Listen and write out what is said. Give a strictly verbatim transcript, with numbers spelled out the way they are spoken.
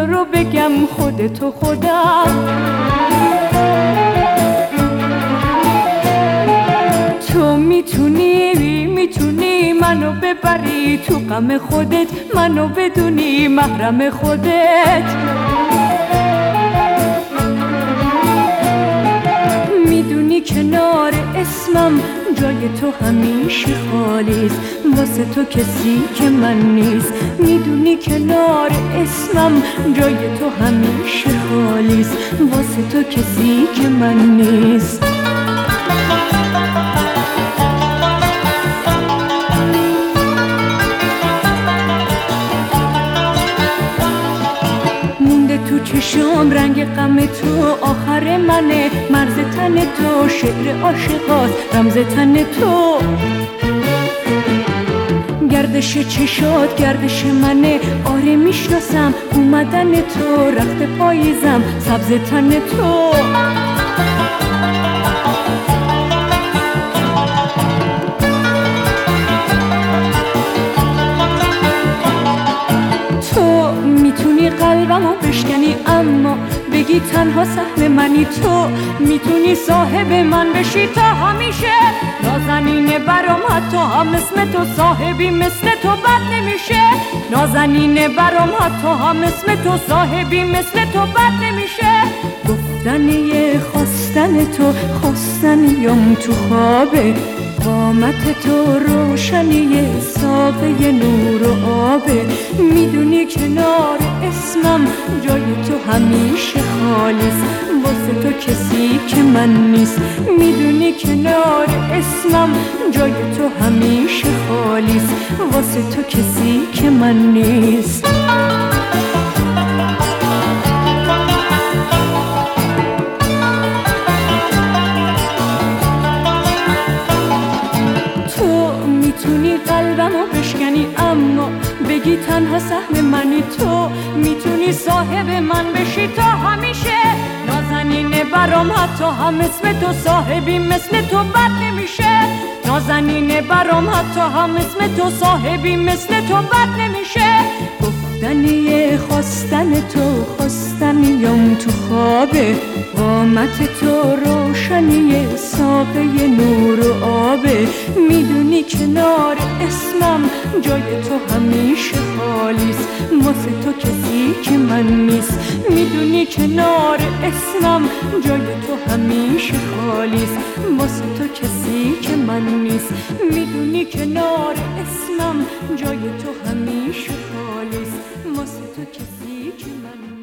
رو بگم خودتو خودم. تو میتونی میتونی منو ببری تو غم خودت، منو بدونی محرم خودت. میدونی کنار اسمم جای تو همیشه خالیست، واسه تو کسی که من نیست. میدونی کنار اسمم جای تو همیشه خالیست، واسه تو کسی که من نیست. تو چشم رنگ غم تو آخر منه، مرز تن تو شعر عاشقات رمز تن تو. گردش چشات گردش منه، آره میشناسم اومدن تو، رخت پاییزم سبز تن تو. تو میتونی قلبمو بشکنی اما بگی تنها سهم منی. تو میتونی صاحب من بشی تا همیشه، نازنین برام حتی هم اسم تو صاحبی مثل تو بد نمیشه. نازنین برام حتی هم اسم تو صاحبی مثل تو بد نمیشه. گفتن یه خواستن تو خواستنیم تو خوابه، قامت تو روشنی ساقه نور و آبه. میدونی کنار اسمم جای تو همیشه خالیست، واسه تو کسی که من نیست. میدونی کنار اسمم جای تو همیشه خالیست، واسه تو کسی که من نیست. میتونی قلبمو بشکنی اما بگی تنها سهم منی. تو میتونی صاحب من بشی تا همیشه، نازنین برام حتی هم اسم تو صاحبی مثل تو بد نمیشه. نازنین برام حتی هم اسم تو صاحبی مثل تو بد نمیشه. گفتنی خواستن تو خواستنیم تو خوابه، قامت تو روشنی ساقه نور و آبه. میدونی کنار اسمم جای تو همیشه خالیست، واسه تو کسی که من نیست. میدونی کنار اسمم جای تو همیشه خالیست، واسه تو کسی که من نیست. میدونی کنار اسمم جای تو همیشه خالیست، واسه تو کسی که من نیست.